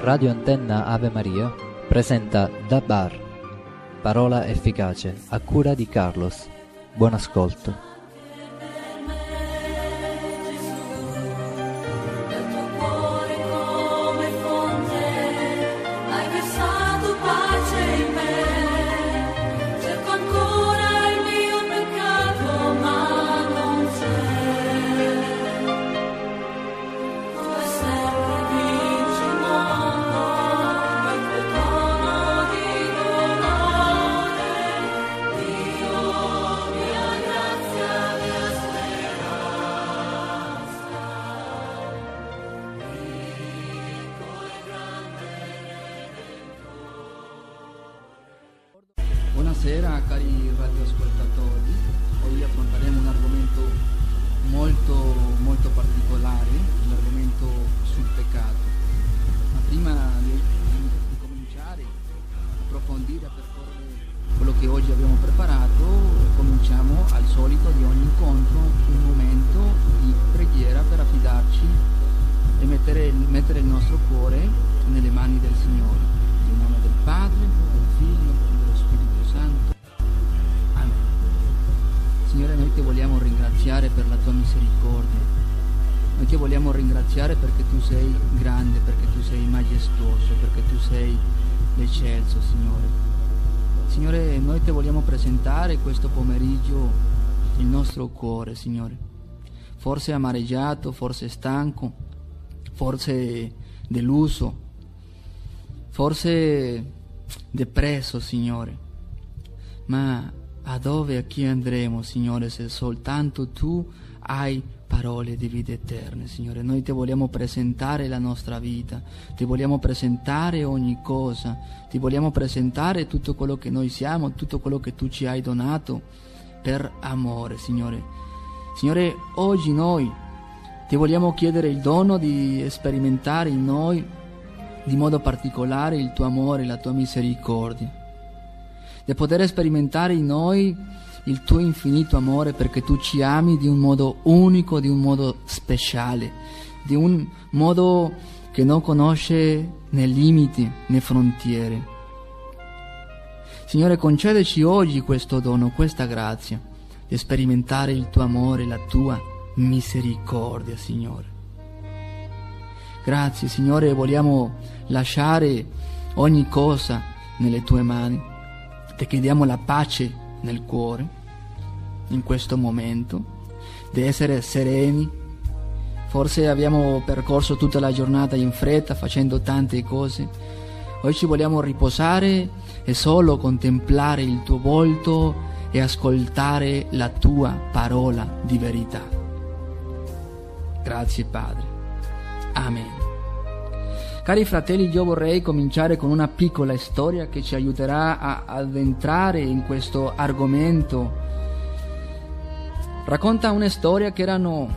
Radio Antenna Ave Maria presenta Da Bar, parola efficace, a cura di Carlos. Buon ascolto. Buonasera cari radioascoltatori, oggi affronteremo un argomento molto particolare, l'argomento sul peccato. Ma prima di cominciare a approfondire, a percorrere quello che oggi abbiamo preparato, cominciamo al solito di ogni incontro un momento di preghiera per affidarci e mettere il nostro cuore nelle mani del Signore, nel nome del Padre, del Figlio, Santo. Amen. Signore, noi ti vogliamo ringraziare per la tua misericordia, noi ti vogliamo ringraziare perché tu sei grande, perché tu sei majestoso, perché tu sei l'eccelso, Signore. Signore, noi ti vogliamo presentare questo pomeriggio il nostro cuore, Signore, forse amareggiato, forse stanco, forse deluso, forse depresso, Signore. Ma a dove, a chi andremo, Signore, se soltanto tu hai parole di vita eterna, Signore? Noi ti vogliamo presentare la nostra vita, ti vogliamo presentare ogni cosa, ti vogliamo presentare tutto quello che noi siamo, tutto quello che tu ci hai donato per amore, Signore. Signore, oggi noi ti vogliamo chiedere il dono di sperimentare in noi di modo particolare il tuo amore, la tua misericordia, di poter sperimentare in noi il tuo infinito amore, perché tu ci ami di un modo unico, di un modo speciale, di un modo che non conosce né limiti né frontiere. Signore, concedeci oggi questo dono, questa grazia, di sperimentare il tuo amore, la tua misericordia, Signore. Grazie, Signore, vogliamo lasciare ogni cosa nelle tue mani. Ti chiediamo la pace nel cuore in questo momento, di essere sereni. Forse abbiamo percorso tutta la giornata in fretta facendo tante cose. Oggi ci vogliamo riposare e solo contemplare il tuo volto e ascoltare la tua parola di verità. Grazie, Padre. Amen. Cari fratelli, io vorrei cominciare con una piccola storia che ci aiuterà ad entrare in questo argomento. Racconta una storia che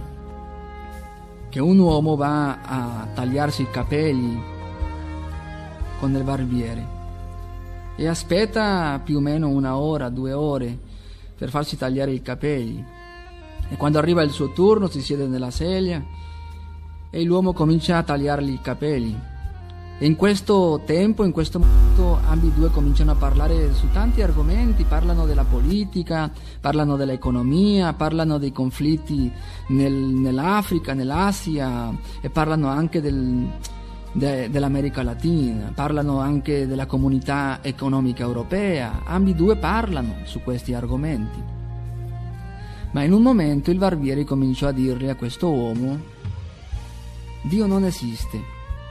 un uomo va a tagliarsi i capelli con il barbiere e aspetta più o meno 1 ora, 2 ore per farsi tagliare i capelli, e quando arriva il suo turno si siede nella sedia e l'uomo comincia a tagliargli i capelli. E in questo tempo, in questo momento, ambedue cominciano a parlare su tanti argomenti, parlano della politica, parlano dell'economia, parlano dei conflitti nell'Africa, nell'Asia, e parlano anche dell'America Latina, parlano anche della comunità economica europea. Ambedue parlano su questi argomenti. Ma in un momento il barbiere cominciò a dirle a questo uomo: Dio non esiste.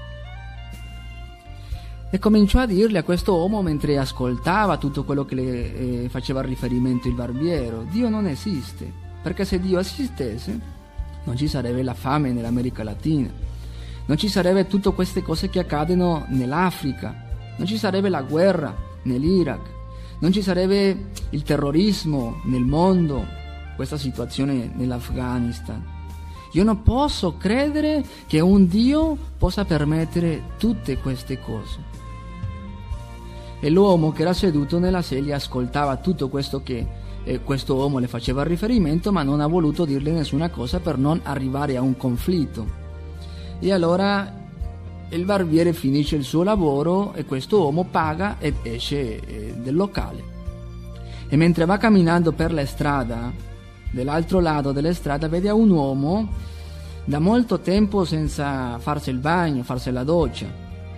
E cominciò a dirle a questo uomo, mentre ascoltava tutto quello che le faceva riferimento il barbiere: Dio non esiste, perché se Dio esistesse non ci sarebbe la fame nell'America Latina, non ci sarebbe tutte queste cose che accadono nell'Africa, non ci sarebbe la guerra nell'Iraq, non ci sarebbe il terrorismo nel mondo, questa situazione nell'Afghanistan. Io non posso credere che un Dio possa permettere tutte queste cose. E l'uomo che era seduto nella sedia ascoltava tutto questo che questo uomo le faceva riferimento, ma non ha voluto dirle nessuna cosa per non arrivare a un conflitto. E allora il barbiere finisce il suo lavoro e questo uomo paga ed esce del locale. E mentre va camminando per la strada, dall'altro lato della strada, vede un uomo da molto tempo senza farsi il bagno, farsi la doccia,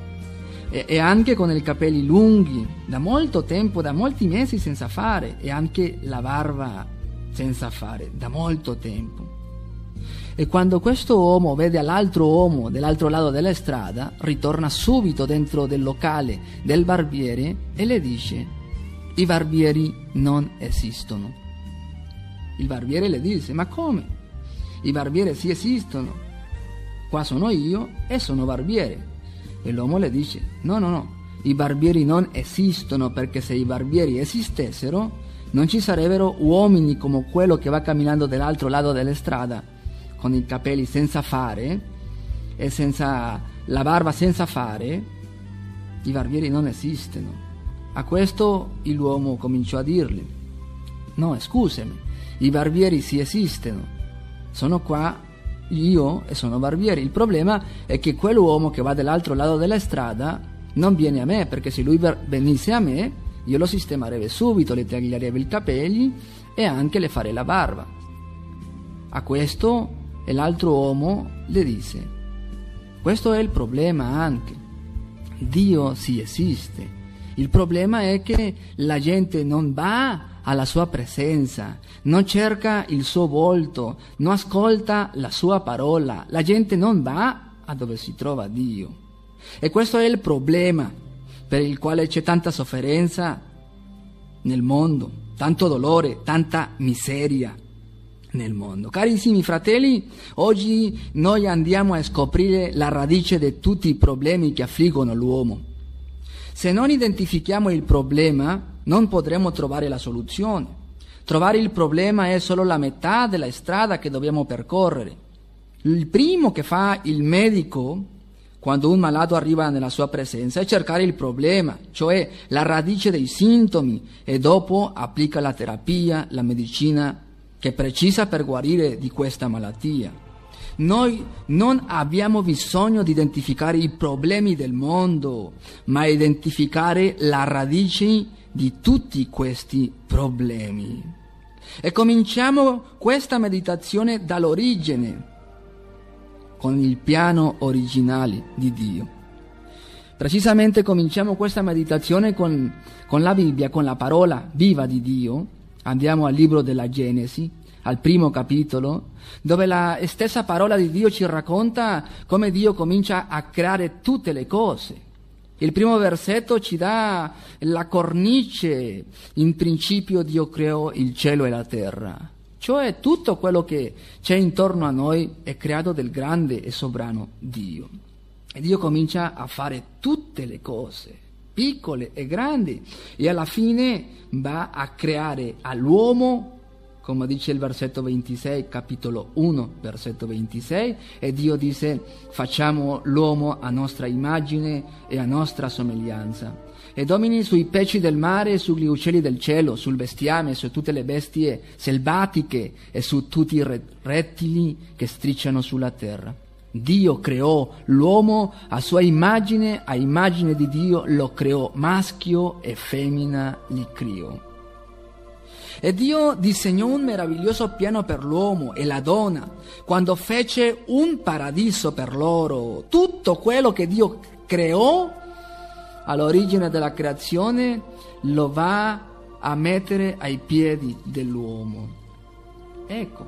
e anche con i capelli lunghi, da molto tempo, da molti mesi senza fare, e anche la barba senza fare, da molto tempo. E quando questo uomo vede l'altro uomo dall'altro lato della strada, ritorna subito dentro del locale del barbiere e le dice: i barbieri non esistono. Il barbiere le dice: ma come? I barbieri sì esistono, qua sono io e sono barbiere. E l'uomo le dice: no, i barbieri non esistono, perché se i barbieri esistessero non ci sarebbero uomini come quello che va camminando dall'altro lato della strada con i capelli senza fare e senza la barba senza fare. I barbieri non esistono. A questo l'uomo cominciò a dirgli: no, scusami, i barbieri sì esistono, sono qua io e sono barbiere. Il problema è che quell'uomo che va dall'altro lato della strada non viene a me, perché se lui venisse a me io lo sistemerebbe subito, le taglierebbe i capelli e anche le farei la barba. A questo l'altro uomo le disse: questo è il problema anche, Dio sì esiste, il problema è che la gente non va alla sua presenza, non cerca il suo volto, non ascolta la sua parola, la gente non va a dove si trova Dio. E questo è il problema per il quale c'è tanta sofferenza nel mondo, tanto dolore, tanta miseria nel mondo. Carissimi fratelli, oggi noi andiamo a scoprire la radice di tutti i problemi che affliggono l'uomo. Se non identifichiamo il problema, non potremo trovare la soluzione. Trovare il problema è solo la metà della strada che dobbiamo percorrere. Il primo che fa il medico quando un malato arriva nella sua presenza è cercare il problema, cioè la radice dei sintomi, e dopo applica la terapia, la medicina che è precisa per guarire di questa malattia. Noi non abbiamo bisogno di identificare i problemi del mondo, ma identificare la radice di tutti questi problemi. E cominciamo questa meditazione dall'origine, con il piano originale di Dio. Precisamente cominciamo questa meditazione con la Bibbia, con la parola viva di Dio. Andiamo al libro della Genesi, al primo capitolo, dove la stessa parola di Dio ci racconta come Dio comincia a creare tutte le cose. Il primo versetto ci dà la cornice: in principio Dio creò il cielo e la terra. Cioè tutto quello che c'è intorno a noi è creato del grande e sovrano Dio. E Dio comincia a fare tutte le cose, piccole e grandi, e alla fine va a creare all'uomo, come dice il versetto 26, capitolo 1, versetto 26, e Dio dice: facciamo l'uomo a nostra immagine e a nostra somiglianza, e domini sui pesci del mare e sugli uccelli del cielo, sul bestiame, su tutte le bestie selvatiche e su tutti i rettili che strisciano sulla terra. Dio creò l'uomo a sua immagine, a immagine di Dio lo creò, maschio e femmina li creò. E Dio disegnò un meraviglioso piano per l'uomo e la donna quando fece un paradiso per loro. Tutto quello che Dio creò all'origine della creazione lo va a mettere ai piedi dell'uomo. Ecco.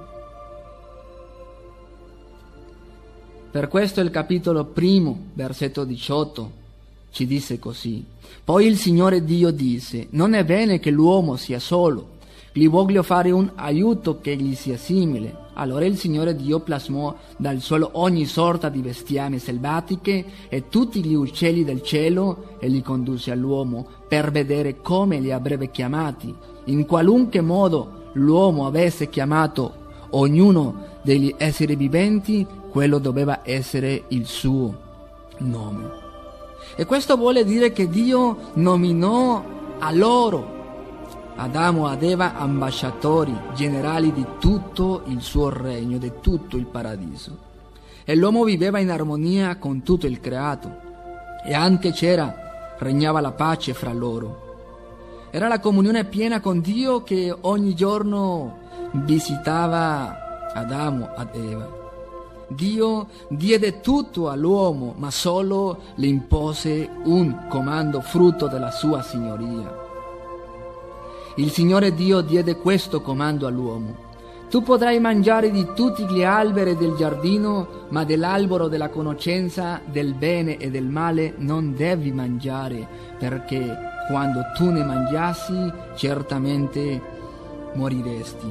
Per questo il capitolo 1, versetto 18, ci dice così: poi il Signore Dio disse: non è bene che l'uomo sia solo, gli voglio fare un aiuto che gli sia simile. Allora il Signore Dio plasmò dal suolo ogni sorta di bestiame selvatiche e tutti gli uccelli del cielo e li condusse all'uomo per vedere come li avrebbe chiamati. In qualunque modo l'uomo avesse chiamato ognuno degli esseri viventi, quello doveva essere il suo nome. E questo vuole dire che Dio nominò a loro, Adamo ed Eva, ambasciatori generali di tutto il suo regno, di tutto il paradiso. e l'uomo viveva in armonia con tutto il creato, e anche regnava la pace fra loro. Era la comunione piena con Dio che ogni giorno visitava Adamo ed Eva. Dio diede tutto all'uomo, ma solo le impose un comando frutto della sua signoria. Il Signore Dio diede questo comando all'uomo: tu potrai mangiare di tutti gli alberi del giardino, ma dell'albero della conoscenza del bene e del male non devi mangiare, perché quando tu ne mangiassi certamente moriresti.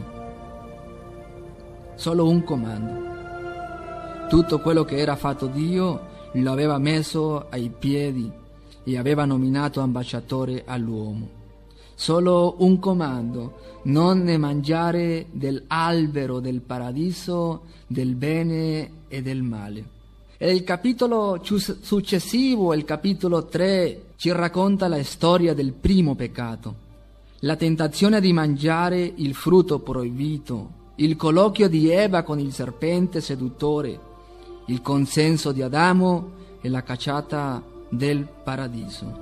Solo un comando. Tutto quello che era fatto Dio lo aveva messo ai piedi e aveva nominato ambasciatore all'uomo. Solo un comando: non ne mangiare dell'albero del paradiso, del bene e del male. E il capitolo successivo, il capitolo 3, ci racconta la storia del primo peccato, la tentazione di mangiare il frutto proibito, il colloquio di Eva con il serpente seduttore, il consenso di Adamo e la cacciata del paradiso.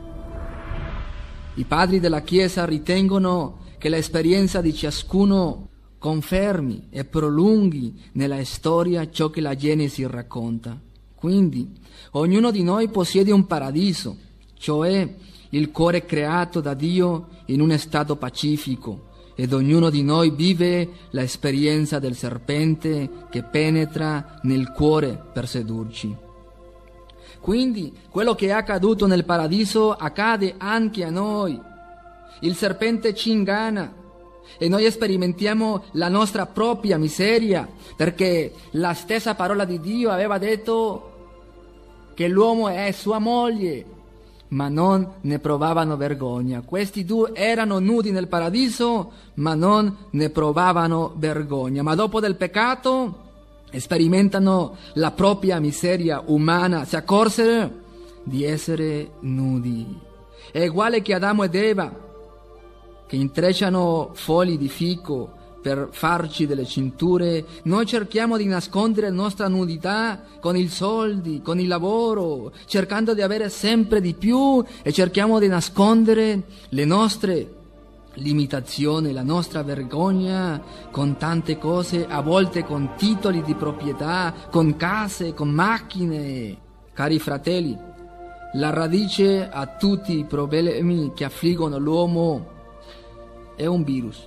I padri della Chiesa ritengono che l'esperienza di ciascuno confermi e prolunghi nella storia ciò che la Genesi racconta. Quindi, ognuno di noi possiede un paradiso, cioè il cuore creato da Dio in un stato pacifico, ed ognuno di noi vive l'esperienza del serpente che penetra nel cuore per sedurci. Quindi quello che è accaduto nel paradiso accade anche a noi. Il serpente ci inganna e noi sperimentiamo la nostra propria miseria, perché la stessa parola di Dio aveva detto che l'uomo è sua moglie, ma non ne provavano vergogna. Questi due erano nudi nel paradiso, ma non ne provavano vergogna. Ma dopo del peccato sperimentano la propria miseria umana, si accorsero di essere nudi. È uguale che Adamo ed Eva, che intrecciano fogli di fico per farci delle cinture. Noi cerchiamo di nascondere la nostra nudità con i soldi, con il lavoro, cercando di avere sempre di più, e cerchiamo di nascondere le nostre limitazioni, la nostra vergogna con tante cose, a volte con titoli di proprietà, con case, con macchine. Cari fratelli, la radice a tutti i problemi che affliggono l'uomo è un virus,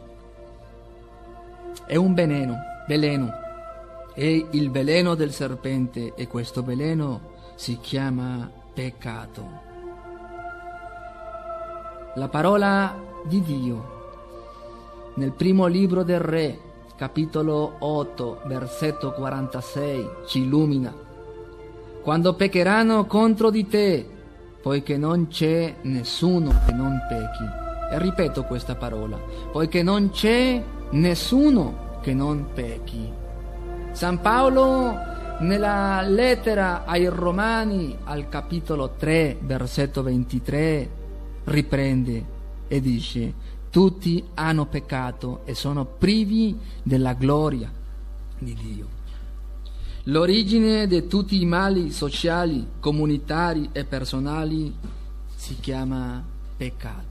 è un veleno, è il veleno del serpente, e questo veleno si chiama peccato. La parola di Dio nel primo libro del Re, capitolo 8, versetto 46, ci illumina: quando peccheranno contro di te, poiché non c'è nessuno che non pecchi. E ripeto questa parola: poiché non c'è nessuno che non pecchi. San Paolo nella lettera ai Romani, al capitolo 3, versetto 23, riprende e dice: tutti hanno peccato e sono privi della gloria di Dio. L'origine di tutti i mali sociali, comunitari e personali si chiama peccato.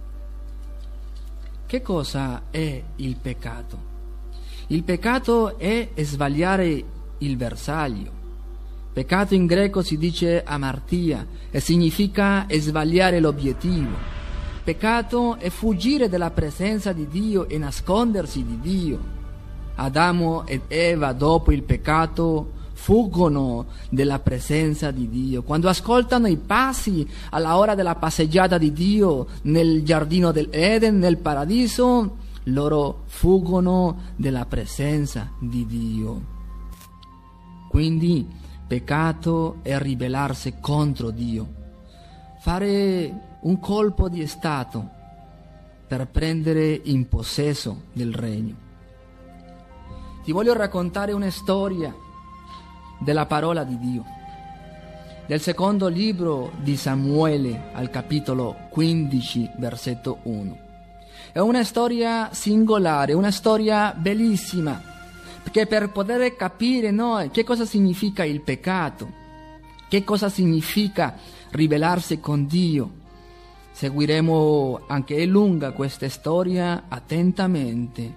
Che cosa è il peccato? Il peccato è sbagliare il bersaglio. Peccato in greco si dice amartia e significa sbagliare l'obiettivo. Peccato è fuggire dalla presenza di Dio e nascondersi di Dio. Adamo ed Eva, dopo il peccato, fuggono dalla presenza di Dio. Quando ascoltano i passi alla ora della passeggiata di Dio nel giardino dell'Eden, nel paradiso, loro fuggono dalla presenza di Dio. Quindi peccato è ribellarsi contro Dio, fare un colpo di stato per prendere in possesso del regno. Ti voglio raccontare una storia della parola di Dio, del secondo libro di Samuele, al capitolo 15, versetto 1. È una storia singolare, una storia bellissima, Perché per poter capire noi che cosa significa il peccato, che cosa significa ribellarsi con Dio, seguiremo anche è lunga questa storia attentamente.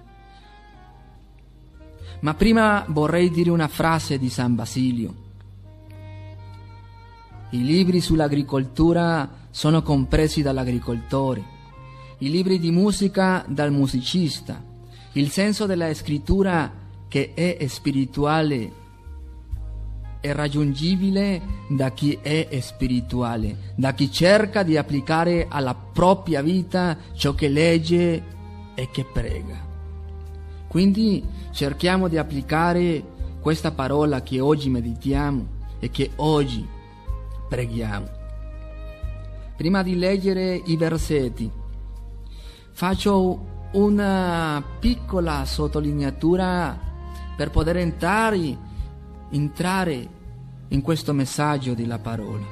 Ma prima vorrei dire una frase di San Basilio. I libri sull'agricoltura sono compresi dall'agricoltore, i libri di musica dal musicista, il senso della scrittura che è spirituale è raggiungibile da chi è spirituale, da chi cerca di applicare alla propria vita ciò che legge e che prega. Quindi cerchiamo di applicare questa parola che oggi meditiamo e che oggi preghiamo. Prima di leggere i versetti, faccio una piccola sottolineatura per poter entrare in questo messaggio della parola.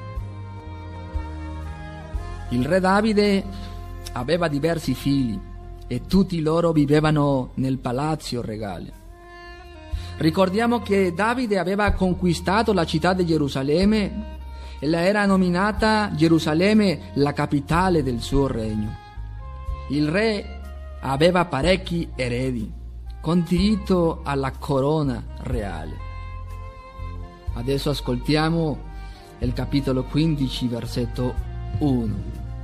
Il re Davide aveva diversi figli e tutti loro vivevano nel palazzo regale. Ricordiamo che Davide aveva conquistato la città di Gerusalemme e la era nominata Gerusalemme la capitale del suo regno. Il re aveva parecchi eredi con diritto alla corona reale. Adesso ascoltiamo il capitolo 15, versetto 1.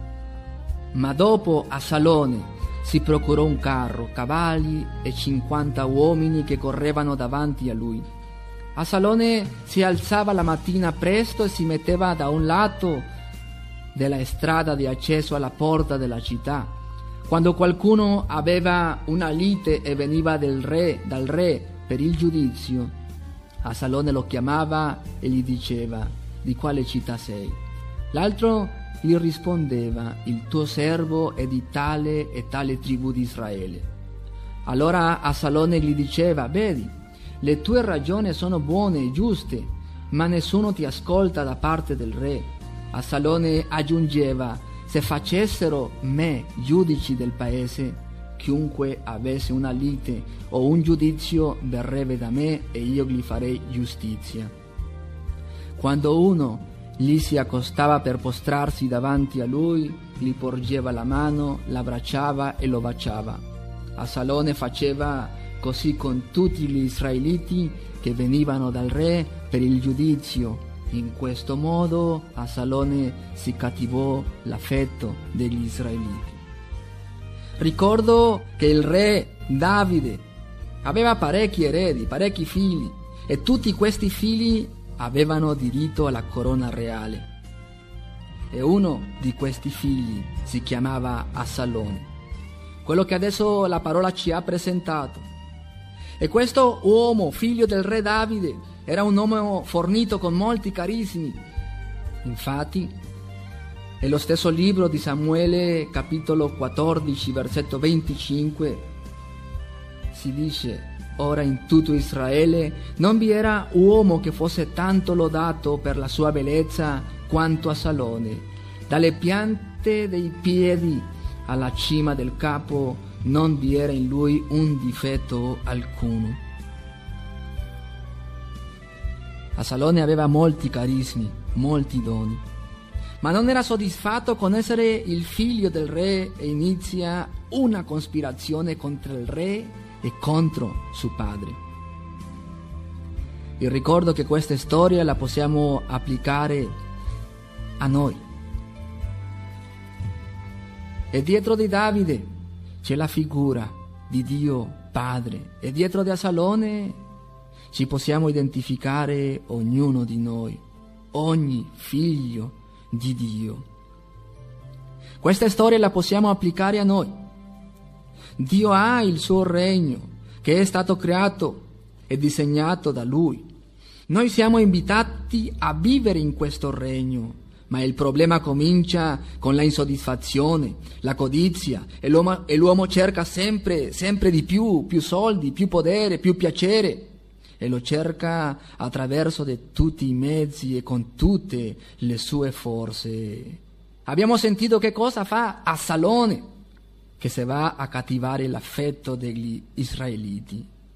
Ma dopo Absalone si procurò un carro, cavalli e 50 uomini che correvano davanti a lui. Absalone si alzava la mattina presto e si metteva da un lato della strada di accesso alla porta della città. Quando qualcuno aveva una lite e veniva dal re per il giudizio, Absalone lo chiamava e gli diceva: di quale città sei? L'altro gli rispondeva: il tuo servo è di tale e tale tribù di Israele. Allora Absalone gli diceva: vedi, le tue ragioni sono buone e giuste, ma nessuno ti ascolta da parte del re. Absalone aggiungeva: se facessero me giudici del paese, chiunque avesse una lite o un giudizio verrebbe da me e io gli farei giustizia. Quando uno gli si accostava per prostrarsi davanti a lui, gli porgeva la mano, l'abbracciava e lo baciava. Absalone faceva così con tutti gli israeliti che venivano dal re per il giudizio. In questo modo Absalone si cattivò l'affetto degli israeliti. Ricordo che il re Davide aveva parecchi eredi, parecchi figli, e tutti questi figli avevano diritto alla corona reale. E uno di questi figli si chiamava Absalone, quello che adesso la parola ci ha presentato. E questo uomo, figlio del re Davide, era un uomo fornito con molti carismi. Infatti, nello stesso libro di Samuele, capitolo 14, versetto 25, si dice: ora in tutto Israele non vi era uomo che fosse tanto lodato per la sua bellezza quanto Absalone. Dalle piante dei piedi alla cima del capo non vi era in lui un difetto alcuno. Absalone aveva molti carismi, molti doni, ma non era soddisfatto con essere il figlio del re e inizia una cospirazione contro il re e contro suo padre. Il ricordo che questa storia la possiamo applicare a noi. E dietro di Davide c'è la figura di Dio Padre, e dietro di Absalone ci possiamo identificare ognuno di noi, ogni figlio di Dio. Questa storia la possiamo applicare a noi. Dio ha il suo regno che è stato creato e disegnato da Lui. Noi siamo invitati a vivere in questo regno, ma il problema comincia con la insoddisfazione, la codizia, e l'uomo cerca sempre di più soldi, più potere, più piacere, e lo cerca attraverso di tutti i mezzi e con tutte le sue forze. Abbiamo sentito che cosa fa Absalone, che se va a cattivare l'affetto degli israeliti.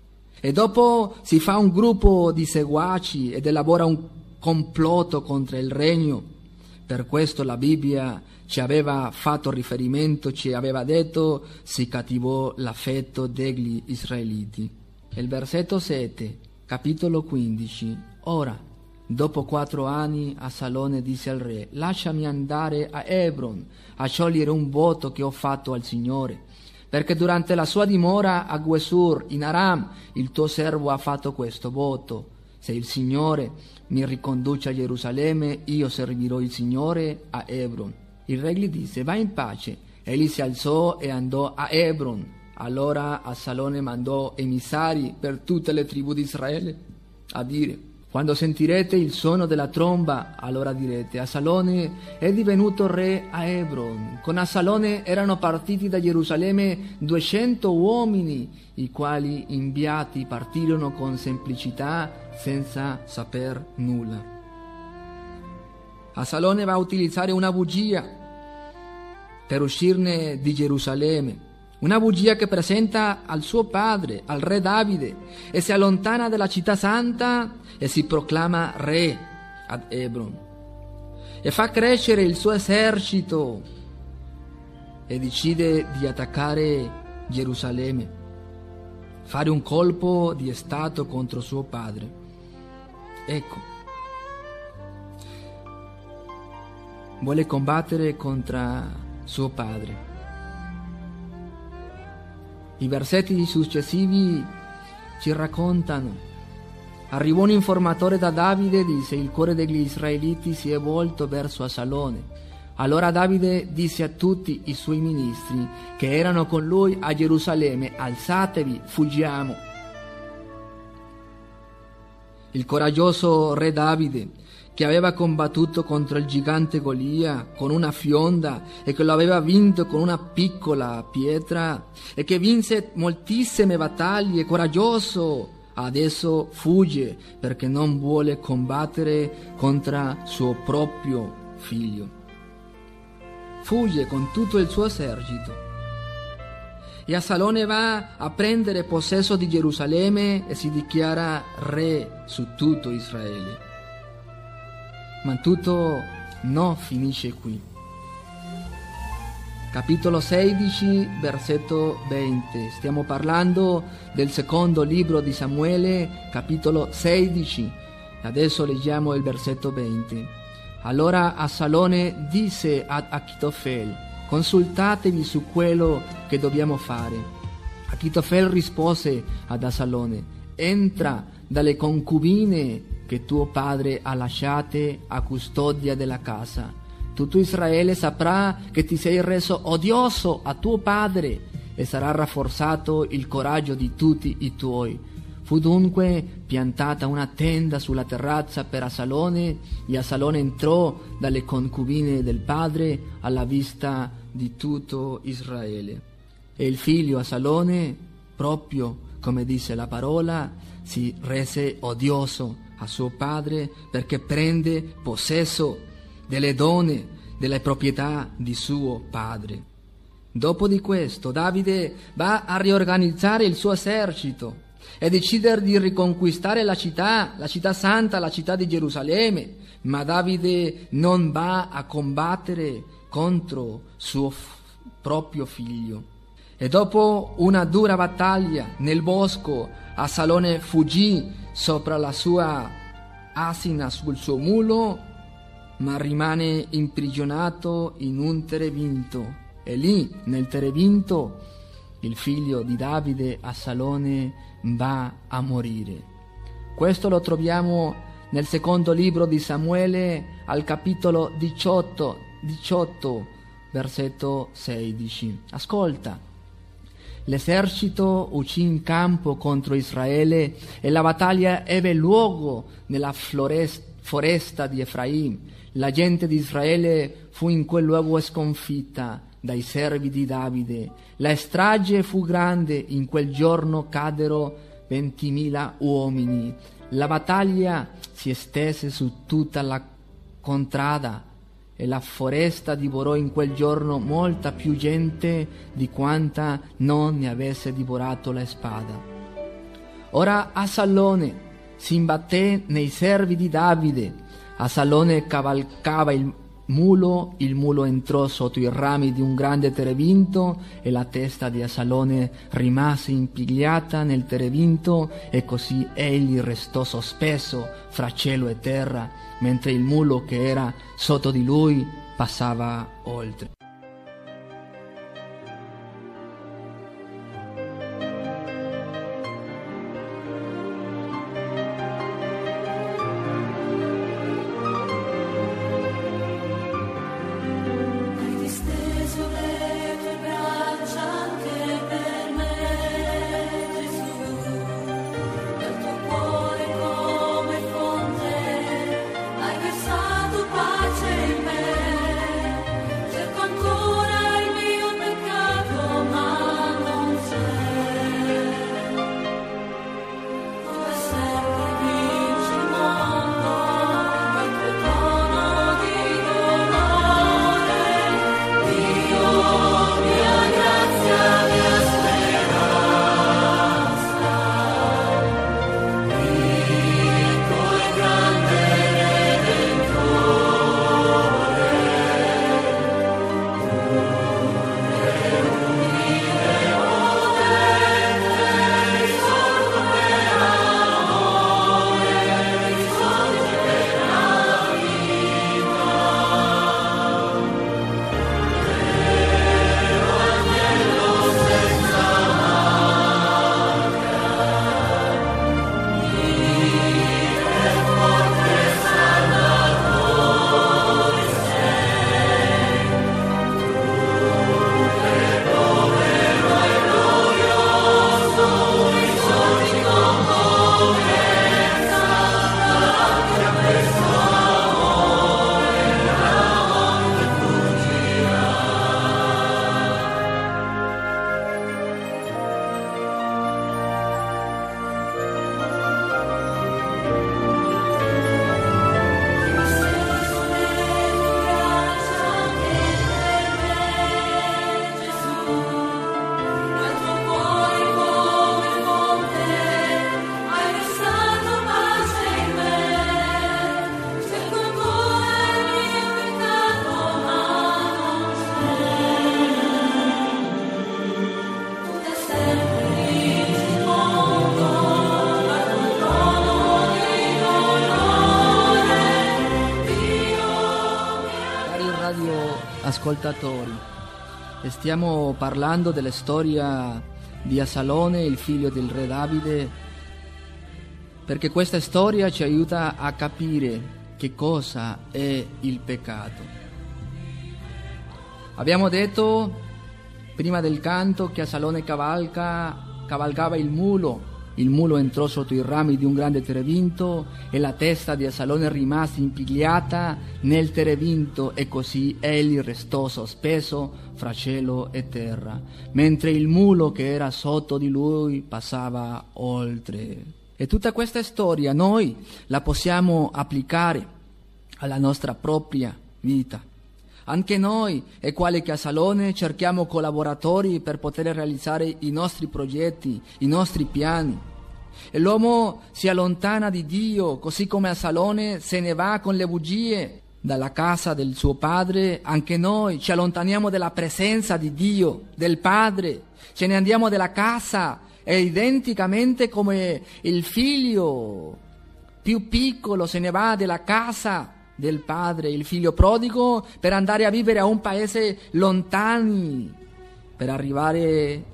E dopo si fa un gruppo di seguaci ed elabora un complotto contro il regno. Per questo la Bibbia ci aveva fatto riferimento, ci aveva detto, si cattivò l'affetto degli israeliti. Il versetto 7, capitolo 15. Ora, dopo 4 anni, Absalone disse al re: lasciami andare a Hebron a sciogliere un voto che ho fatto al Signore, perché durante la sua dimora a Gesur in Aram il tuo servo ha fatto questo voto: se il Signore mi riconduce a Gerusalemme, io servirò il Signore a Hebron. Il re gli disse: va in pace. Egli si alzò e andò a Hebron. Allora Absalone mandò emissari per tutte le tribù di Israele a dire: quando sentirete il suono della tromba, allora direte: Absalone è divenuto re a Hebron. Con Absalone erano partiti da Gerusalemme 200 uomini, i quali inviati partirono con semplicità, senza saper nulla. Absalone va a utilizzare una bugia per uscirne di Gerusalemme, una bugia che presenta al suo padre, al re Davide, e si allontana dalla città santa e si proclama re ad Hebron e fa crescere il suo esercito e decide di attaccare Gerusalemme, fare un colpo di stato contro suo padre. Ecco, vuole combattere contro suo padre. I versetti successivi ci raccontano: arrivò un informatore da Davide e disse: il cuore degli israeliti si è volto verso Absalone. Allora Davide disse a tutti i suoi ministri che erano con lui a Gerusalemme: alzatevi, fuggiamo. Il coraggioso re Davide, che aveva combattuto contro il gigante Golia con una fionda e che lo aveva vinto con una piccola pietra e che vinse moltissime battaglie, coraggioso, adesso fugge perché non vuole combattere contro suo proprio figlio. Fugge con tutto il suo esercito. E Absalone va a prendere possesso di Gerusalemme e si dichiara re su tutto Israele. Ma tutto non finisce qui. Capitolo 16, versetto 20. Stiamo parlando del secondo libro di Samuele, capitolo 16. Adesso leggiamo il versetto 20. Allora Absalone disse ad Achitofel: consultatevi su quello che dobbiamo fare. Achitofel rispose ad Absalone: entra dalle concubine che tuo padre ha lasciate a custodia della casa. Tutto Israele saprà che ti sei reso odioso a tuo padre e sarà rafforzato il coraggio di tutti i tuoi. Fu dunque piantata una tenda sulla terrazza per Absalone e Absalone entrò dalle concubine del padre alla vista di tutto Israele. E il figlio Absalone, proprio come dice la parola, si rese odioso a suo padre perché prende possesso delle donne, delle proprietà di suo padre. Dopo di questo Davide va a riorganizzare il suo esercito e decide di riconquistare la città santa, la città di Gerusalemme, ma Davide non va a combattere contro suo proprio figlio. E dopo una dura battaglia nel bosco, Absalone fuggì sopra la sua asina sul suo mulo, ma rimane imprigionato in un terebinto. E lì, nel terebinto, il figlio di Davide, Absalone, va a morire. Questo lo troviamo nel secondo libro di Samuele, al capitolo 18, versetto 16. Ascolta. L'esercito uscì in campo contro Israele e la battaglia ebbe luogo nella foresta di Efraim. La gente di Israele fu in quel luogo sconfitta dai servi di Davide. La strage fu grande, in quel giorno caddero 20.000 uomini. La battaglia si estese su tutta la contrada e la foresta divorò in quel giorno molta più gente di quanta non ne avesse divorato la spada. Ora Asalone si imbatté nei servi di Davide. Asalone cavalcava il mulo entrò sotto i rami di un grande terebinto e la testa di Asalone rimase impigliata nel terebinto e così egli restò sospeso fra cielo e terra, mentre il mulo che era sotto di lui passava oltre. Ascoltatori, stiamo parlando della storia di Asalone, il figlio del re Davide, perché questa storia ci aiuta a capire che cosa è il peccato. Abbiamo detto prima del canto che Asalone cavalcava il mulo entrò sotto i rami di un grande terebinto e la testa di Asalone rimase impigliata nel terebinto e così egli restò sospeso fra cielo e terra, mentre il mulo che era sotto di lui passava oltre. E tutta questa storia noi la possiamo applicare alla nostra propria vita. Anche noi, e quale che Asalone, cerchiamo collaboratori per poter realizzare i nostri progetti, i nostri piani. E l'uomo si allontana di Dio, così come Asalone se ne va con le bugie dalla casa del suo padre. Anche noi ci allontaniamo dalla presenza di Dio, del Padre, ce ne andiamo dalla casa, e identicamente come il figlio più piccolo se ne va dalla casa del padre, il figlio prodigo, per andare a vivere a un paese lontani, per arrivare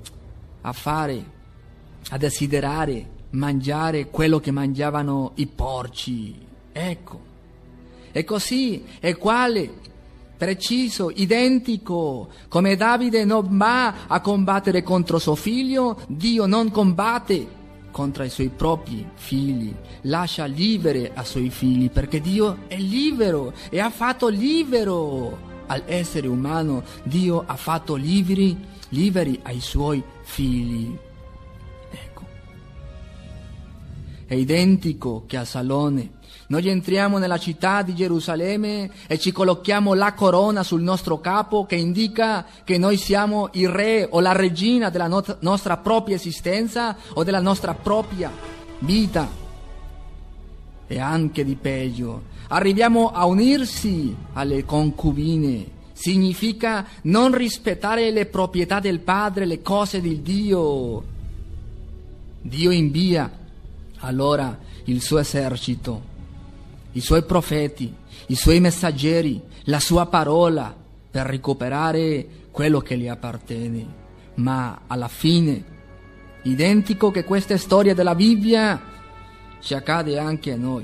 a desiderare mangiare quello che mangiavano i porci. Ecco, e così è quale, preciso, identico, come Davide non va a combattere contro suo figlio, Dio non combatte contro i suoi propri figli, lascia liberi a suoi figli, perché Dio è libero e ha fatto libero all'essere umano. Dio ha fatto liberi ai suoi figli. Ecco. è identico che a Salone. Noi entriamo nella città di Gerusalemme e ci collochiamo la corona sul nostro capo che indica che noi siamo il re o la regina della nostra propria esistenza o della nostra propria vita. E anche di peggio, arriviamo a unirsi alle concubine. Significa non rispettare le proprietà del Padre, le cose di Dio. Dio invia allora il suo esercito, i suoi profeti, i suoi messaggeri, la sua parola per recuperare quello che gli appartiene. Ma alla fine, identico che questa storia della Bibbia, ci accade anche a noi.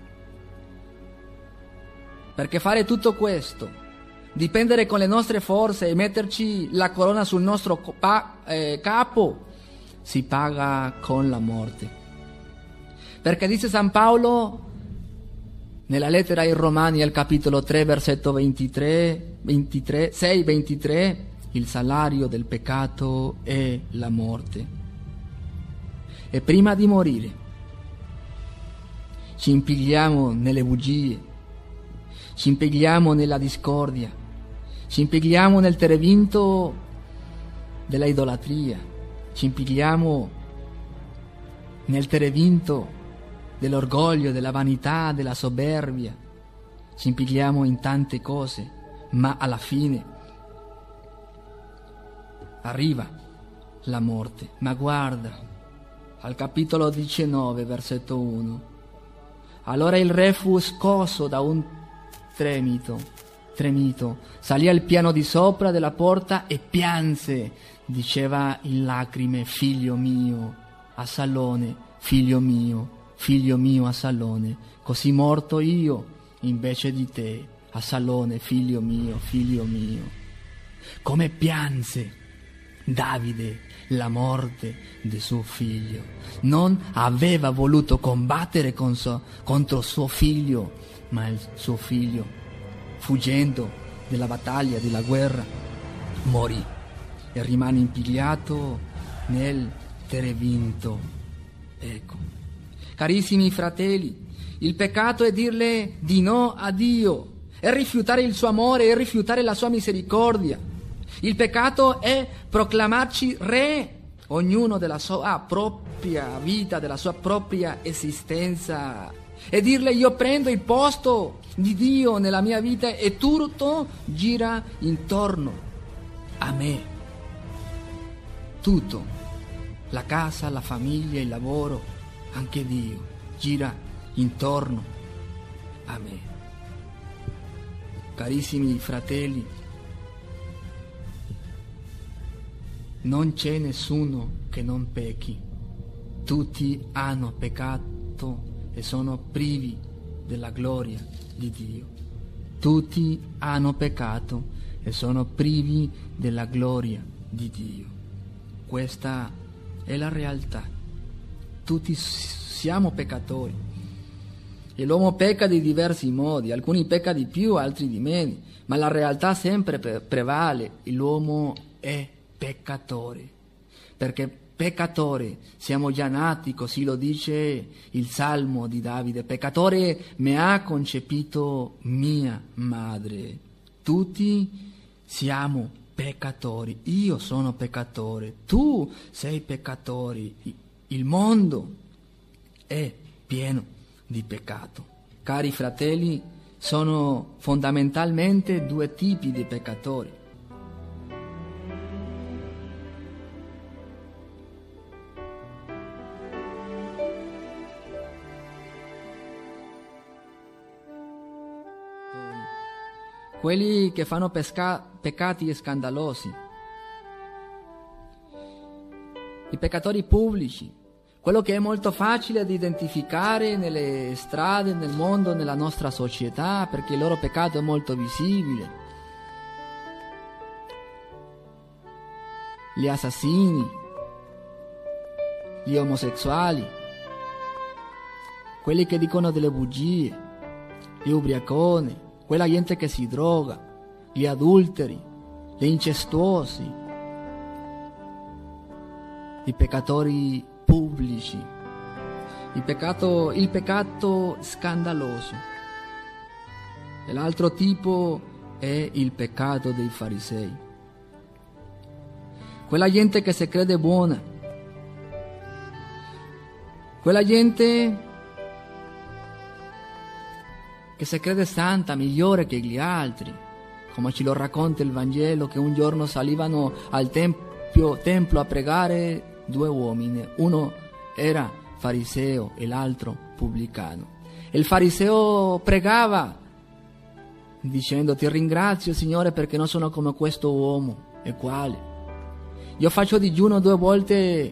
Perché fare tutto questo, dipendere con le nostre forze e metterci la corona sul nostro capo, si paga con la morte. Perché dice San Paolo nella lettera ai Romani al capitolo 3 versetto 23, 6-23, il salario del peccato è la morte. E prima di morire ci impigliamo nelle bugie, ci impigliamo nella discordia, ci impigliamo nel terevinto della idolatria, ci impigliamo nel terevinto dell'orgoglio, della vanità, della soberbia, ci impigliamo in tante cose, ma alla fine arriva la morte. Ma guarda, al capitolo 19, versetto 1, allora il re fu scosso da un tremito, salì al piano di sopra della porta e pianse, diceva in lacrime: figlio mio, a Salone, figlio mio a Salone, così morto io invece di te, a Salone, figlio mio. Come pianse Davide la morte di suo figlio. Non aveva voluto combattere contro suo figlio, ma il suo figlio, fuggendo dalla battaglia, della guerra, morì e rimane impigliato nel terevinto. Ecco, carissimi fratelli, il peccato è dirle di no a Dio, è rifiutare il suo amore, è rifiutare la sua misericordia. Il peccato è proclamarci re, ognuno della sua propria vita, della sua propria esistenza, e dirle: io prendo il posto di Dio nella mia vita e tutto gira intorno a me. Tutto, la casa, la famiglia, il lavoro, anche Dio gira intorno a me. Carissimi fratelli, non c'è nessuno che non pecchi. Tutti hanno peccato e sono privi della gloria di Dio. Tutti hanno peccato e sono privi della gloria di Dio. Questa è la realtà. Tutti siamo peccatori e l'uomo pecca di diversi modi, alcuni pecca di più, altri di meno, ma la realtà sempre prevale: l'uomo è peccatore, perché peccatore siamo già nati, così lo dice il Salmo di Davide: peccatore mi ha concepito mia madre. Tutti siamo peccatori, io sono peccatore, tu sei peccatore, il mondo è pieno di peccato. Cari fratelli, sono fondamentalmente due tipi di peccatori. Quelli che fanno peccati scandalosi, i peccatori pubblici, quello che è molto facile da identificare nelle strade, nel mondo, nella nostra società, perché il loro peccato è molto visibile. Gli assassini, gli omosessuali, quelli che dicono delle bugie, gli ubriaconi, quella gente che si droga, gli adulteri, gli incestuosi, i peccatori pubblici. il peccato scandaloso. E l'altro tipo è il peccato dei farisei. Quella gente che si crede buona, quella gente che si crede santa, migliore che gli altri, come ci lo racconta il Vangelo, che un giorno salivano al tempio a pregare 2 uomini, uno era fariseo e l'altro pubblicano. E il fariseo pregava dicendo: ti ringrazio Signore perché non sono come questo uomo. E quale? Io faccio digiuno 2 volte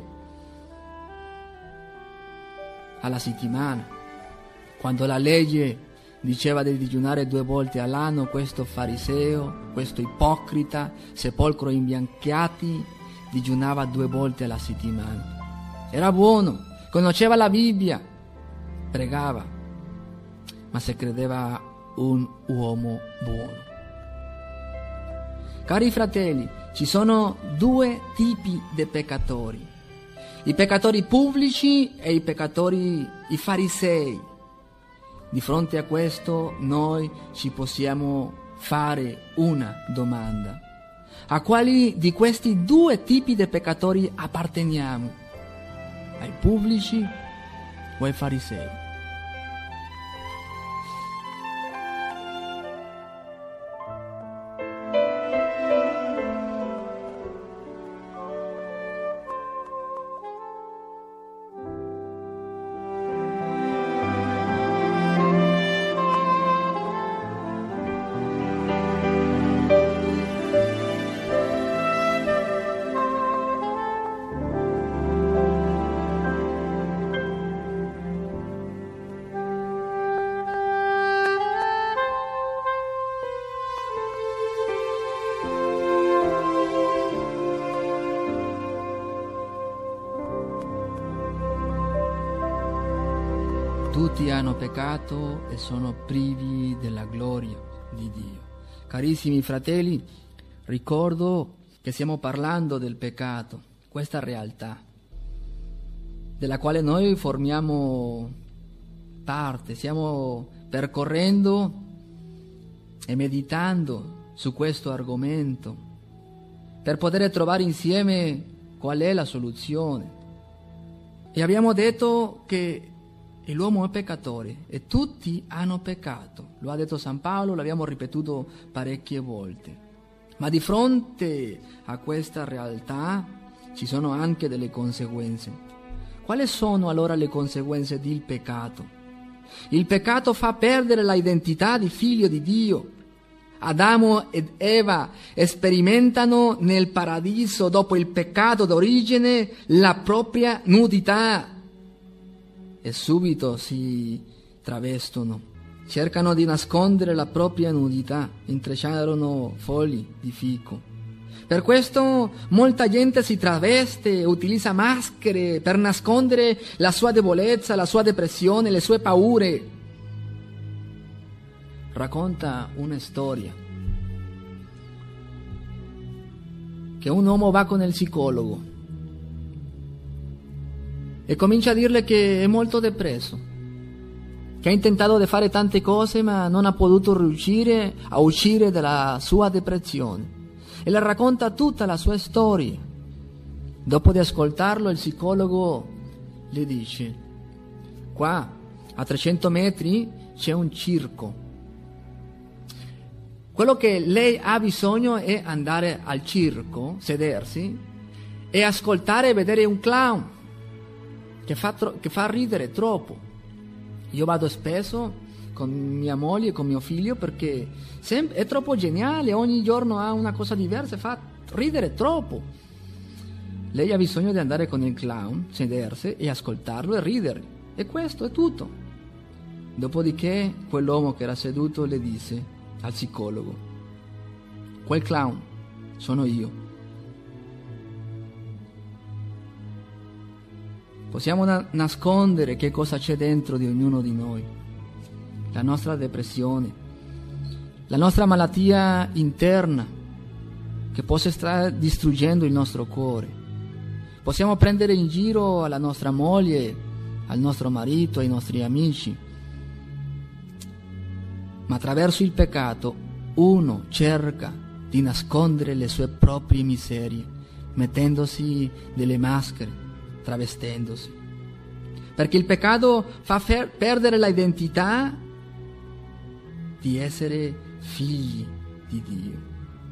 alla settimana, quando la legge diceva di digiunare 2 volte all'anno. Questo fariseo, questo ipocrita, sepolcro imbianchati, digiunava 2 volte alla settimana. Era buono, conosceva la Bibbia, pregava, ma si credeva un uomo buono. Cari fratelli, ci sono 2 tipi di peccatori: i peccatori pubblici e i farisei. Di fronte a questo noi ci possiamo fare una domanda: a quali di questi 2 tipi di peccatori apparteniamo? Ai pubblici o ai farisei? Tutti hanno peccato e sono privi della gloria di Dio. Carissimi fratelli, ricordo che stiamo parlando del peccato, questa realtà, della quale noi formiamo parte. Stiamo percorrendo e meditando su questo argomento per poter trovare insieme qual è la soluzione. E abbiamo detto che l'uomo è peccatore e tutti hanno peccato. Lo ha detto San Paolo, l'abbiamo ripetuto parecchie volte. Ma di fronte a questa realtà ci sono anche delle conseguenze. Quali sono allora le conseguenze del peccato? Il peccato fa perdere l'identità di figlio di Dio. Adamo ed Eva sperimentano nel paradiso, dopo il peccato d'origine, la propria nudità. E subito si travestono, cercano di nascondere la propria nudità, intrecciarono fogli di fico. Per questo molta gente si traveste, utilizza maschere per nascondere la sua debolezza, la sua depressione, le sue paure. Racconta una storia che un uomo va con il psicologo e comincia a dirle che è molto depresso, che ha intentato di fare tante cose ma non ha potuto riuscire a uscire dalla sua depressione, e le racconta tutta la sua storia. Dopo di ascoltarlo, il psicologo le dice: qua a 300 metri c'è un circo, quello che lei ha bisogno è andare al circo, sedersi e ascoltare e vedere un clown che fa ridere troppo. Io vado spesso con mia moglie e con mio figlio perché è troppo geniale, ogni giorno ha una cosa diversa, fa ridere troppo. Lei ha bisogno di andare con il clown, sedersi e ascoltarlo e ridere, e questo è tutto. Dopodiché quell'uomo che era seduto le disse al psicologo: quel clown sono io. Possiamo nascondere che cosa c'è dentro di ognuno di noi: la nostra depressione, la nostra malattia interna che può stare distruggendo il nostro cuore. Possiamo prendere in giro la nostra moglie al nostro marito, ai nostri amici. Ma attraverso il peccato uno cerca di nascondere le sue proprie miserie, mettendosi delle maschere, travestendosi. Perché il peccato fa perdere l'identità di essere figli di Dio.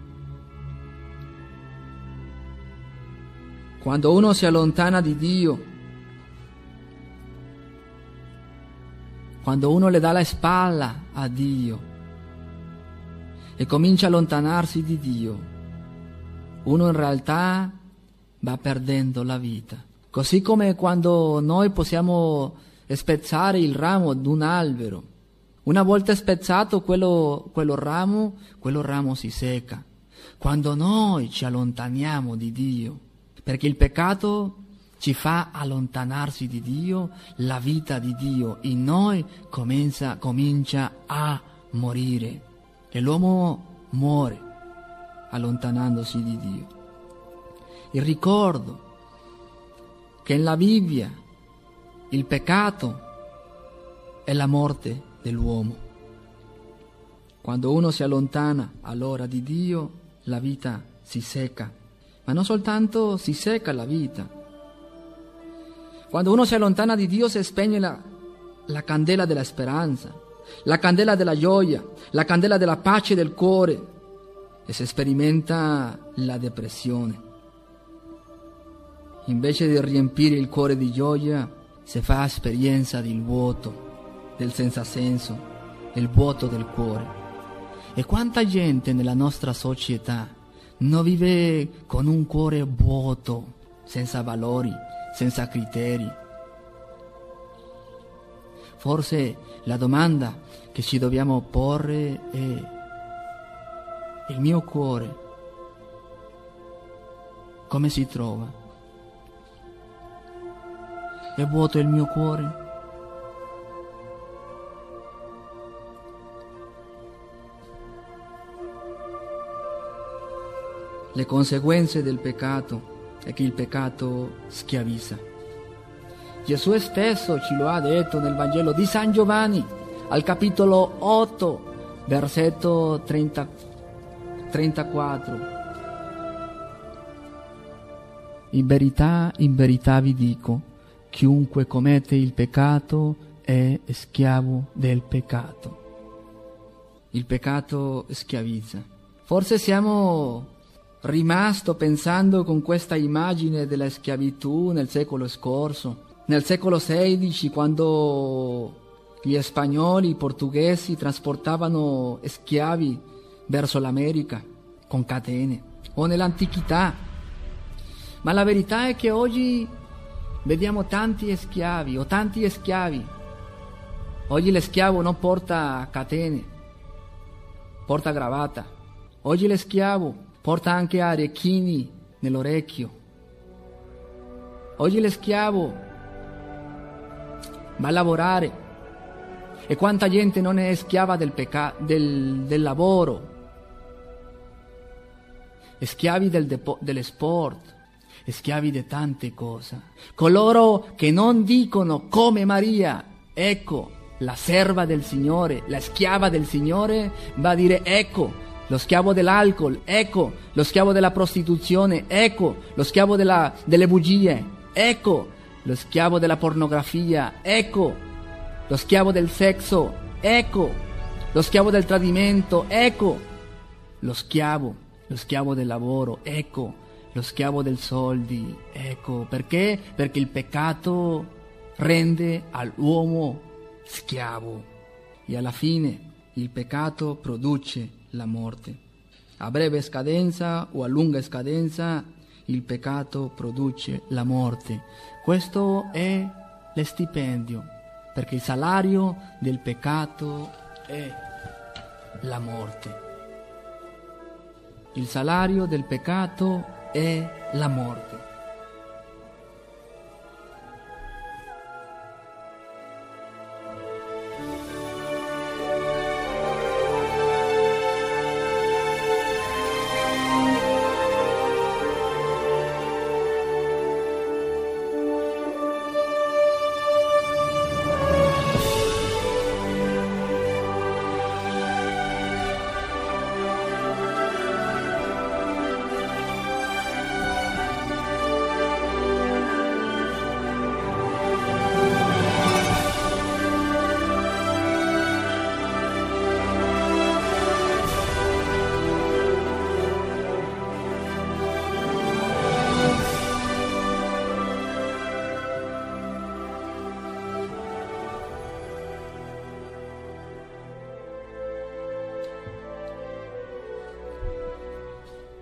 Quando uno si allontana di Dio, quando uno le dà la spalla a Dio e comincia a allontanarsi di Dio, uno in realtà va perdendo la vita. Così come quando noi possiamo spezzare il ramo di un albero. Una volta spezzato quello ramo si secca. Quando noi ci allontaniamo di Dio, perché il peccato ci fa allontanarsi di Dio, la vita di Dio in noi comincia a morire e l'uomo muore allontanandosi di Dio. Il ricordo che nella Bibbia il peccato è la morte dell'uomo. Quando uno si allontana allora di Dio, la vita si secca, ma non soltanto si secca la vita. Quando uno si allontana di Dio si spegne la candela della speranza, la candela della gioia, la candela della pace del cuore e si sperimenta la depressione. Invece di riempire il cuore di gioia, si fa esperienza del vuoto, del senza senso, il vuoto del cuore. E quanta gente nella nostra società non vive con un cuore vuoto, senza valori, senza criteri. Forse la domanda che ci dobbiamo porre è: il mio cuore come si trova? È vuoto il mio cuore? Le conseguenze del peccato è che il peccato schiavizza. Gesù stesso ci lo ha detto nel Vangelo di San Giovanni, al capitolo 8, versetto 34. In verità vi dico, chiunque commette il peccato è schiavo del peccato. Il peccato schiavizza. Forse siamo rimasti pensando con questa immagine della schiavitù nel secolo scorso, nel secolo XVI, quando gli spagnoli, i portoghesi trasportavano schiavi verso l'America con catene, o nell'antichità. Ma la verità è che oggi vediamo tanti schiavi. Oggi lo schiavo non porta catene, porta gravata. Oggi lo schiavo porta anche orecchini nell'orecchio. Oggi lo schiavo va a lavorare. E quanta gente non è schiava del lavoro, è schiavi dello sport, è schiavi di tante cose. Coloro che non dicono come Maria, ecco la serva del Signore, la schiava del Signore, va a dire ecco lo schiavo dell'alcol, ecco lo schiavo della prostituzione, ecco lo schiavo delle bugie, ecco lo schiavo della pornografia, ecco lo schiavo del sesso, ecco lo schiavo del tradimento, ecco lo schiavo del lavoro, ecco lo schiavo dei soldi, ecco. Perché? Perché il peccato rende all'uomo schiavo e alla fine il peccato produce la morte. A breve scadenza o a lunga scadenza il peccato produce la morte. Questo è lo stipendio, perché il salario del peccato è la morte. Il salario del peccato è la morte.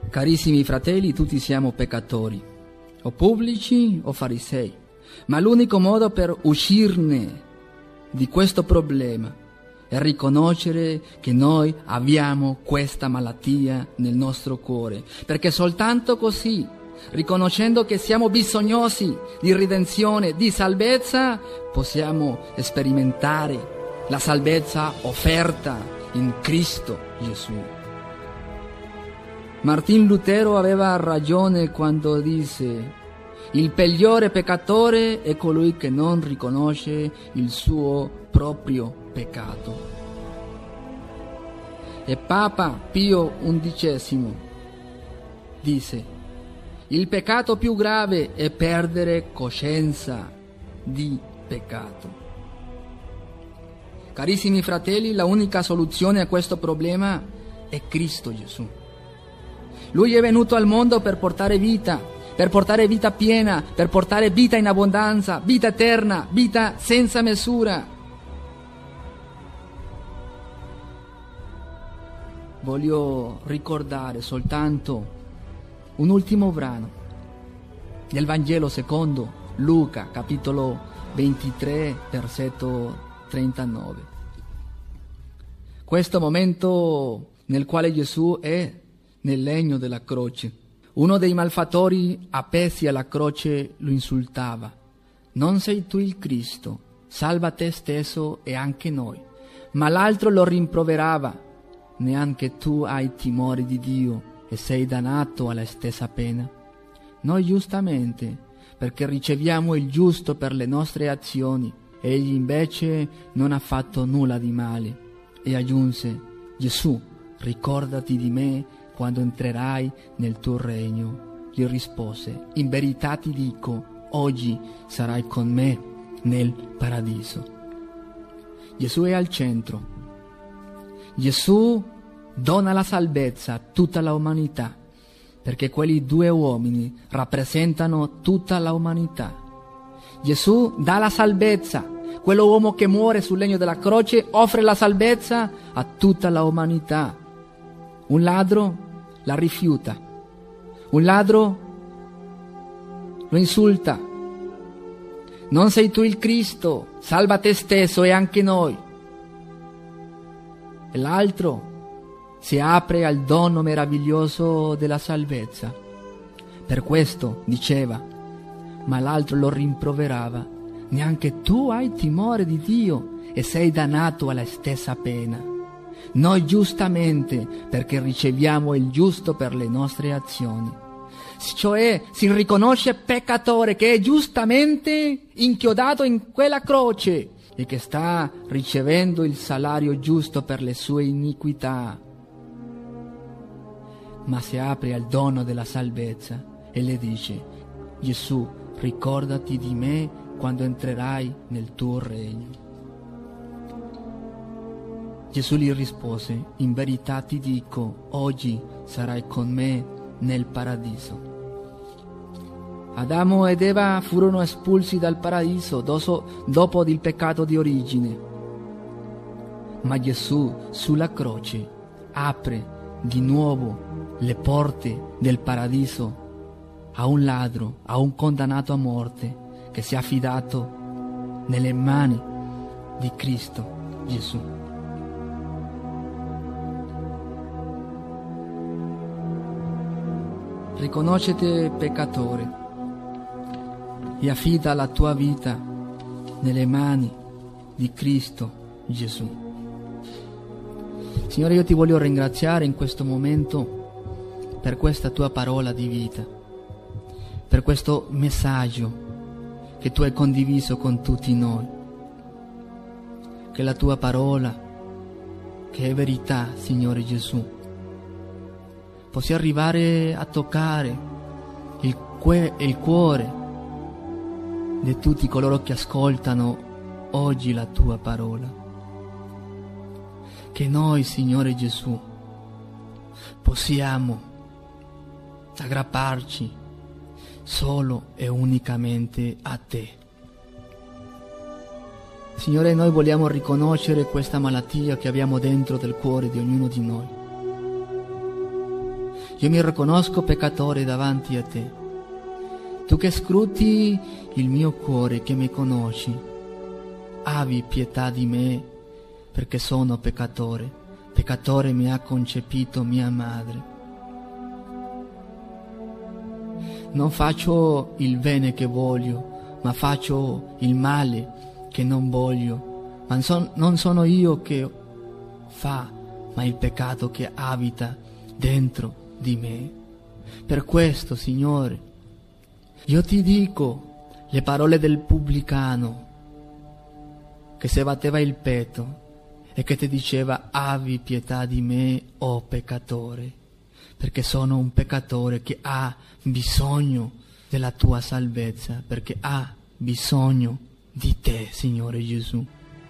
Carissimi fratelli, tutti siamo peccatori, o pubblici o farisei, ma l'unico modo per uscirne di questo problema è riconoscere che noi abbiamo questa malattia nel nostro cuore, perché soltanto così, riconoscendo che siamo bisognosi di redenzione, di salvezza, possiamo sperimentare la salvezza offerta in Cristo Gesù. Martin Lutero aveva ragione quando disse: il peggiore peccatore è colui che non riconosce il suo proprio peccato. E Papa Pio XI disse: il peccato più grave è perdere coscienza di peccato. Carissimi fratelli, la unica soluzione a questo problema è Cristo Gesù. Lui è venuto al mondo per portare vita piena, per portare vita in abbondanza, vita eterna, vita senza misura. Voglio ricordare soltanto un ultimo brano del Vangelo secondo Luca, capitolo 23, versetto 39. Questo momento nel quale Gesù è nel legno della croce. Uno dei malfattori appesi alla croce lo insultava: non sei tu il Cristo, salva te stesso e anche noi. Ma l'altro lo rimproverava: neanche tu hai timore di Dio e sei dannato alla stessa pena. Noi giustamente, perché riceviamo il giusto per le nostre azioni, egli invece non ha fatto nulla di male. E aggiunse: Gesù, ricordati di me quando entrerai nel tuo regno. Gli rispose: in verità ti dico, oggi sarai con me nel paradiso. Gesù è al centro. Gesù dona la salvezza a tutta la umanità, perché quelli due uomini rappresentano tutta la umanità. Gesù dà la salvezza. Quello uomo che muore sul legno della croce offre la salvezza a tutta la umanità. Un ladro la rifiuta, un ladro lo insulta: non sei tu il Cristo, salva te stesso e anche noi. E l'altro si apre al dono meraviglioso della salvezza. Per questo diceva, ma l'altro lo rimproverava: neanche tu hai timore di Dio e sei dannato alla stessa pena. Noi giustamente, perché riceviamo il giusto per le nostre azioni. Cioè si riconosce peccatore che è giustamente inchiodato in quella croce e che sta ricevendo il salario giusto per le sue iniquità. Ma si apre al dono della salvezza e le dice: Gesù, ricordati di me quando entrerai nel tuo regno. Gesù gli rispose: in verità ti dico, oggi sarai con me nel paradiso. Adamo ed Eva furono espulsi dal paradiso dopo il peccato di origine. Ma Gesù sulla croce apre di nuovo le porte del paradiso a un ladro, a un condannato a morte che si è affidato nelle mani di Cristo Gesù. Riconoscete peccatore e affida la tua vita nelle mani di Cristo Gesù. Signore, io ti voglio ringraziare in questo momento per questa tua parola di vita, per questo messaggio che tu hai condiviso con tutti noi, che la tua parola, che è verità, Signore Gesù, possa arrivare a toccare il cuore di tutti coloro che ascoltano oggi la tua parola. Che noi, Signore Gesù, possiamo aggrapparci solo e unicamente a te. Signore, noi vogliamo riconoscere questa malattia che abbiamo dentro del cuore di ognuno di noi. io mi riconosco peccatore davanti a te. Tu che scruti il mio cuore, che mi conosci, abbi pietà di me, perché sono peccatore. Peccatore mi ha concepito mia madre. Non faccio il bene che voglio, ma faccio il male che non voglio. Ma non sono io che fa, ma il peccato che abita dentro di me. Per questo, Signore, io ti dico le parole del pubblicano che si batteva il petto e che ti diceva: abbi pietà di me, o peccatore, perché sono un peccatore che ha bisogno della tua salvezza, perché ha bisogno di te, Signore Gesù.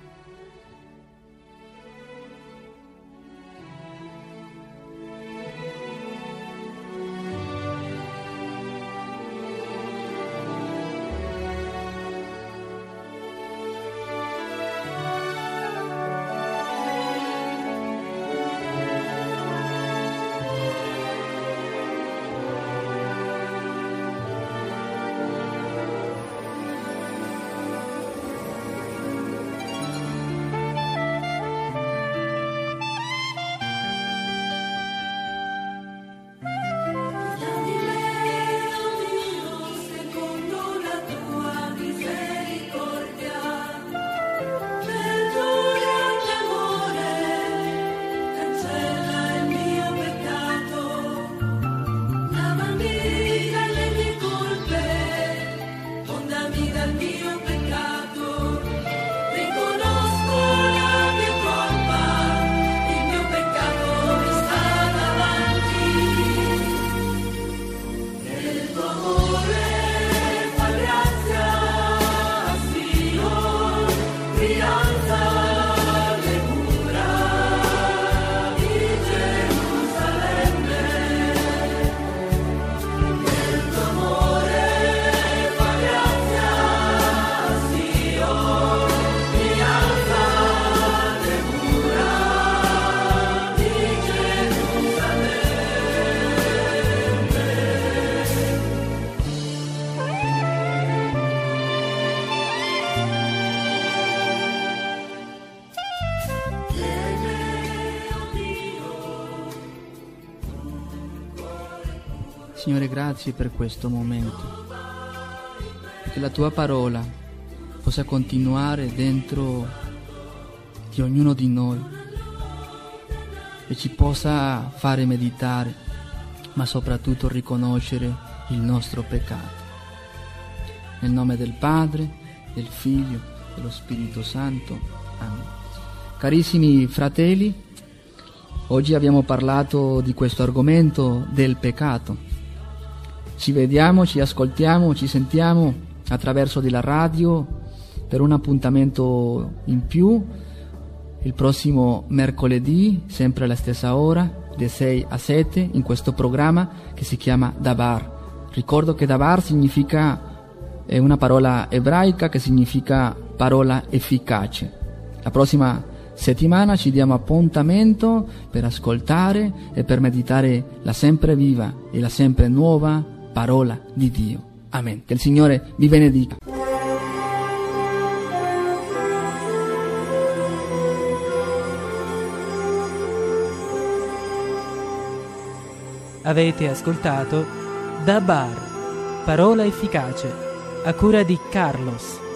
Signore, grazie per questo momento, che la tua parola possa continuare dentro di ognuno di noi e ci possa fare meditare, ma soprattutto riconoscere il nostro peccato. Nel nome del Padre, del Figlio e dello Spirito Santo. Amen. Carissimi fratelli, oggi abbiamo parlato di questo argomento del peccato. Ci vediamo, ci ascoltiamo, ci sentiamo attraverso della radio per un appuntamento in più il prossimo mercoledì, sempre alla stessa ora, da 6 a 7, in questo programma che si chiama Dabar. Ricordo che Dabar è una parola ebraica che significa parola efficace. La prossima settimana ci diamo appuntamento per ascoltare e per meditare la sempre viva e la sempre nuova parola di Dio. Amen. Che il Signore vi benedica. Avete ascoltato Dabar, parola efficace, a cura di Carlos.